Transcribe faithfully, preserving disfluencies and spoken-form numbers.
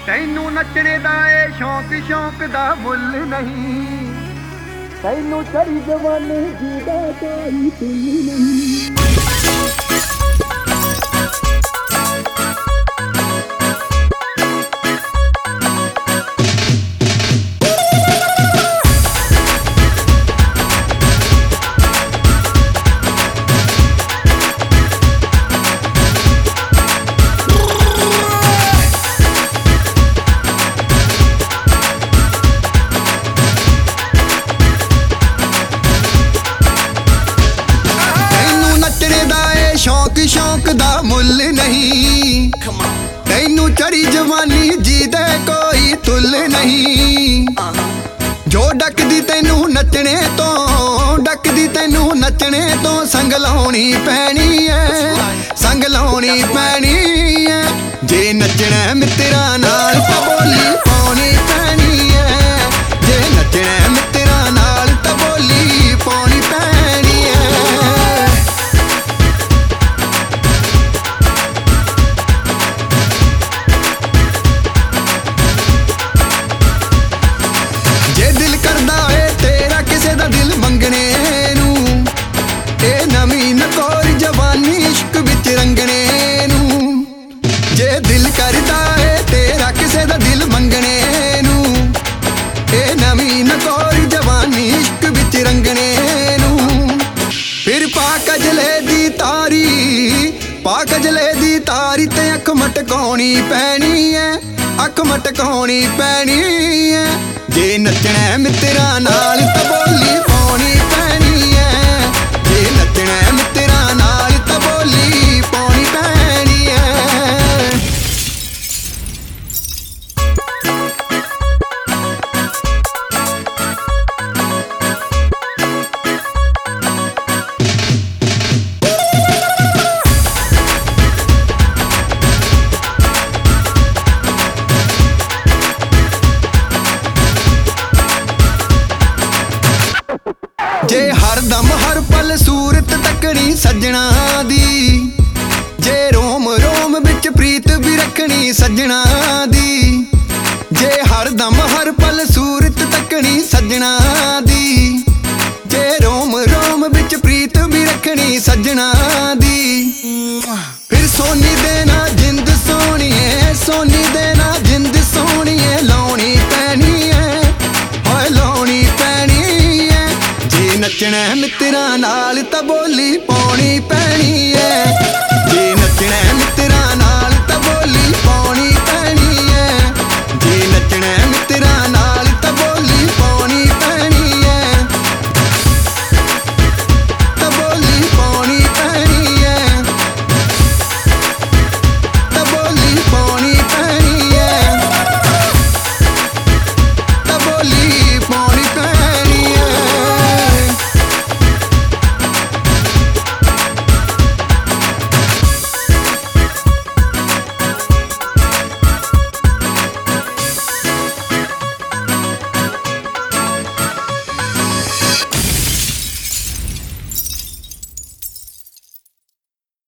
ਤੈਨੂੰ ਨੱਚਣੇ ਦਾ ਏ ਸ਼ੌਂਕ ਸ਼ੌਂਕ ਦਾ ਮੁੱਲ ਨਹੀਂ, ਤੈਨੂੰ ਚੜੀ ਜਵਾਨੀ ਜੀਦਾ ਕੋਈ ਤੁੱਲ ਨਹੀਂ। ਸ਼ੌਂਕ ਦਾ ਮੁੱਲ ਨਹੀਂ, ਤੈਨੂੰ ਚੜੀ ਜਵਾਨੀ ਜੀਦੇ ਕੋਈ ਤੁੱਲ ਨਹੀਂ। ਜੋ ਡੱਕਦੀ ਤੈਨੂੰ ਨੱਚਣੇ ਤੋਂ, ਡੱਕਦੀ ਤੈਨੂੰ ਨੱਚਣੇ ਤੋਂ ਸੰਗ ਲਾਉਣੀ ਪੈਣੀ ਐ, ਸੰਗ ਲਾਉਣੀ ਪੈਣੀ ਐ। ਜੇ ਨੱਚਣਾ ਮਿੱਤਰਾਂ ਨਾਲ ਤਾਂ ਬੋਲੀ ਪਾਉਣੀ ਪੈਣੀ ਐ, ਜੇ ਨੱਚਣਾ ਮਿੱਤਰਾਂ ਨਾਲ ਤਾਂ ਬੋਲੀ ਪਾਉਣੀ ਪੈਣੀ ਐ। ਪਾ ਕਜਲੇ ਦੀ ਤਾਰੀ ਤੇ ਅੱਖ ਮਟਕਾਉਣੀ ਪੈਣੀ ਐ, ਅੱਖ ਮਟਕਾਉਣੀ ਪੈਣੀ ਐ। ਜੇ ਨੱਚਣਾ ਮਿੱਤਰਾਂ ਨਾਲ ਤਾਂ ਬੋਲੀ ਪਾਉਣੀ ਪੈਣੀ ਐ, ਜੇ ਨੱਚਣਾ ਮਿੱਤਰਾਂ ਨਾਲ ਤਾਂ ਬੋਲੀ ਪਾਉਣੀ ਪੈਣੀ ਐ। ਜੇ ਹਰਦਮ ਹਰ ਪਲ ਸੂਰਤ ਤੱਕਣੀ ਸੱਜਣਾ ਦੀ, ਜੇ ਰੋਮ ਰੋਮ ਵਿੱਚ ਪ੍ਰੀਤ ਵੀ ਰੱਖਣੀ ਸੱਜਣਾ ਦੀ, ਜੇ ਹਰਦਮ ਹਰ ਪਲ ਸੂਰਤ ਤੱਕਣੀ ਸੱਜਣਾ ਦੀ, ਜੇ ਰੋਮ ਰੋਮ ਵਿੱਚ ਪ੍ਰੀਤ ਵੀ ਰੱਖਣੀ ਸੱਜਣਾ ਦੀ। ਫਿਰ ਸੋਨੀ ਦੇ ਨਾ ਜਿੰਦ ਸੋਹਣੀਏ, ਸੋਨੀ ਦੇ ਨਾ ਜਿੰਦ ਸੋਹਣੀਏ ਲਾਉਣੀ ਪੈਣੀ ਐ, ਹੋਏ ਲਾਉਣੀ ਪੈਣੀ ਐ। ਜੇ ਨੱਚਣਾ ਮਿੱਤਰਾਂ ਨਾਲ ਤਾਂ ਬੋਲੀ ਪਾਉਣੀ ਪੈਣੀ ਐ।